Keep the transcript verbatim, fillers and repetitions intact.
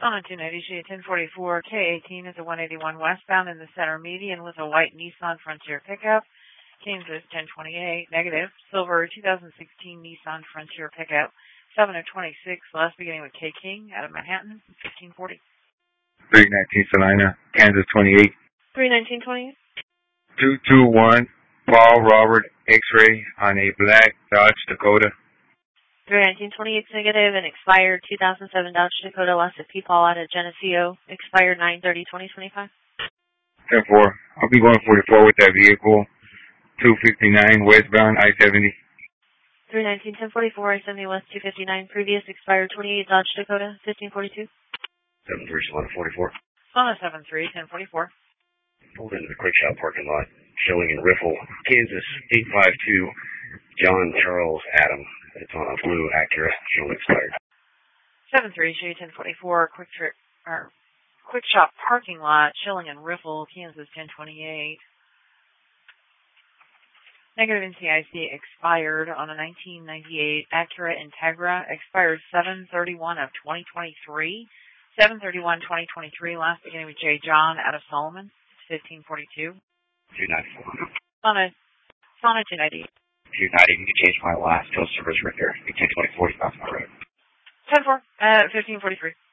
On a two ninety, Shea ten forty-four, K eighteen is a one eighty-one westbound in the center median with a white Nissan Frontier pickup. Kansas ten twenty-eight, negative. Silver two thousand sixteen Nissan Frontier pickup, seven of twenty-six, last beginning with K King out of Manhattan, fifteen forty. three nineteen Salina, Kansas twenty-eight. three nineteen twenty-eight. two two one, Paul Robert X-ray on a black Dodge Dakota. three nineteen twenty-eight negative and expired two thousand seven Dodge Dakota, lost at Peepaw out of Geneseo, expired nine thirty twenty twenty-five. ten four, I'll be going forty-four with that vehicle. two fifty-nine westbound I seventy. three nineteen ten forty-four I seventy west two fifty-nine, previous expired twenty-eight Dodge Dakota, fifteen forty-two. seven three Solana forty-four. Solana seven three ten forty-four. Pulled into the Quick Shop parking lot, showing in Riffle, Kansas eight five two, John Charles Adam. It's on a blue Acura, showing expired. seven three Shea ten forty-four, Quick Trip, or Quick Shop parking lot, Shilling and Riffle, Kansas ten twenty-eight. Negative N C I C expired on a nineteen ninety-eight Acura Integra, expired seven thirty-one of twenty twenty-three. seven thirty-one twenty twenty-three, last beginning with J. John out of Solomon, fifteen forty-two. two ninety-four. Sona, Sona two ninety. two ninety, you can change my last tow service right there. ten twenty forty South Road. ten four, uh, fifteen forty-three.